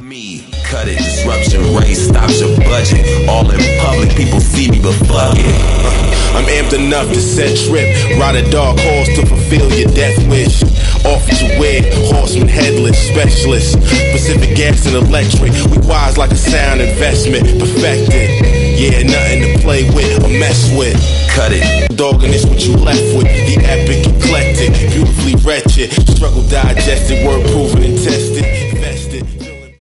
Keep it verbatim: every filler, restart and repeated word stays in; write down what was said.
Me, cut it, disruption, race, stops your budget. All in public, people see me, but fuck it. I'm amped enough to set trip, ride a dark horse to fulfill your death wish. Off your way, horseman headless, specialist, Pacific gas and electric. We wise like a sound investment, perfected. Yeah, nothing to play with or mess with. Cut it. Dog, and it's what you left with. The epic, eclectic, beautifully wretched. Struggle digested, work